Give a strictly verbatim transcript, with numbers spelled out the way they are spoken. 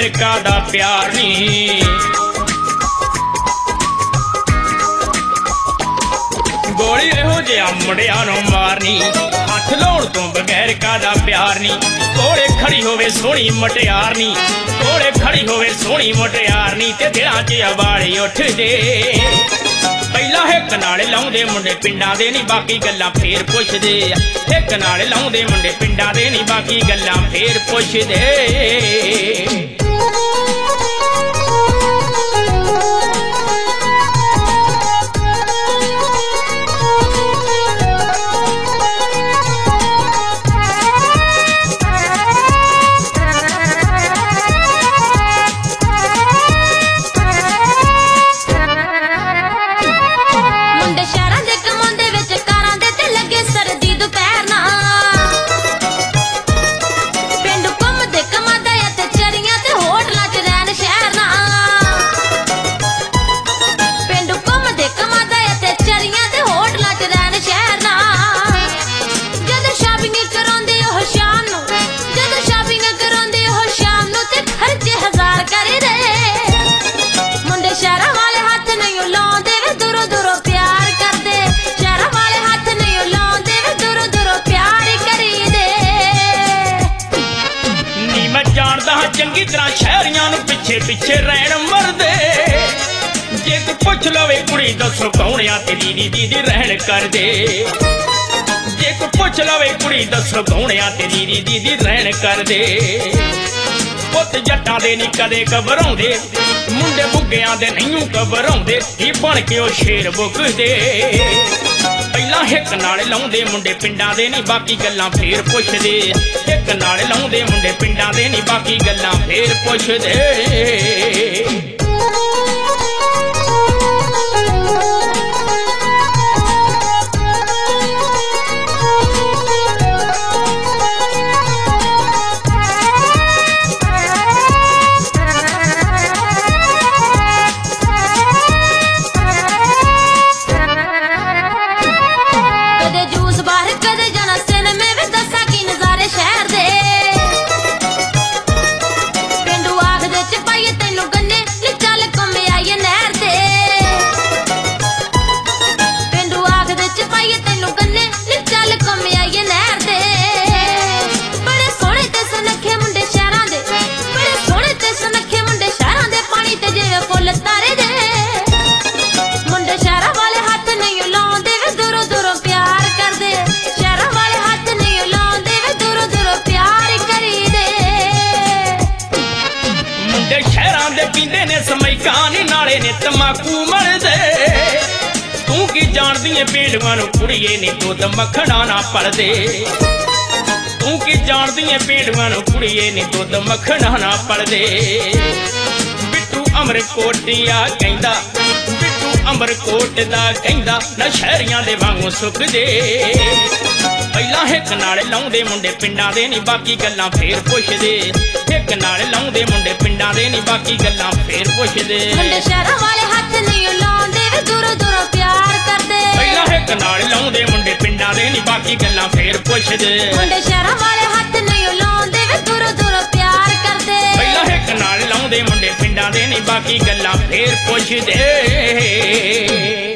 कादा प्यार नी। गोली इहो जिहा मुंडियां नूं मारनी, हथ लाउण तों बगैर कादा प्यार नी। कोले खड़ी होवे सोहणी मुटियार नी, कोले खड़ी होवे सोहणी मुटियार नी, ते दिलां च अवाले उठदे। पहला हिक नाल लाउंदे मुंडे पिंडां दे नी, बाकी गल्लां फेर पुछदे। हिक नाल लाउंदे मुंडे पिंडां दे नी, बाकी गल्लां फेर पुछदे। चंगी तरह शहरियां नूं पिछे पिछे रहन मरदे। जे तू पुछ लवे कुड़ी दसो कौन आ तेरी दीदी दी रहन कर दे। जे तू पुछ लवे कुड़ी दसो कौन आ तेरी दीदी दी रहन कर दे। पुत जट्टां दे नी कदे घबराउंदे, मुंडे बुग्गियां दे नहीं घबराउंदे, ही बन के ओ शेर बुकदे। पहला हिक नाल लाउंदे मुंडे पिंडां दे नी, बाकी गल्लां फेर पुछदे। हिक नाल लाउंदे मुंडे पिंडां दे नी, बाकी गल्लां फेर पुछदे। पींदे ने समैका नी, नाले ने तमाकू मलदे। तू की जानदी है भेड़वां नूं कुड़िए नी दुध मखना ना पलदे। तू की जानदी है भेड़वां नूं कुड़िए नी दुध मखना ना पलदे। बिट्टू अमरकोटिया कहंदा, बिट्टू अमरकोट दा कहंदा, ना शहरियां दे वांगू सुखदे। पहला हिक नाल लाउंदे मुंडे पिंडां दे नी, बाकी गल्लां फेर पुछदे। हिक नाल लाउंदे मुंडे पिंडां दे नी, बाकी गल्लां फेर पुछदे। मुंडे शहरां वाले हत्थ नहीं लाउंदे, वे दूरों दूरों प्यार करदे। पहला हिक नाल लाउंदे मुंडे पिंडां दे नी, बाकी गल्लां फेर पुछदे। मुंडे शहरां वाले हत्थ नहीं लाउंदे, वे दूरों दूरों प्यार करदे। पहला हिक नाल लाउंदे मुंडे पिंडां दे नी, बाकी गल्लां फेर पुछदे।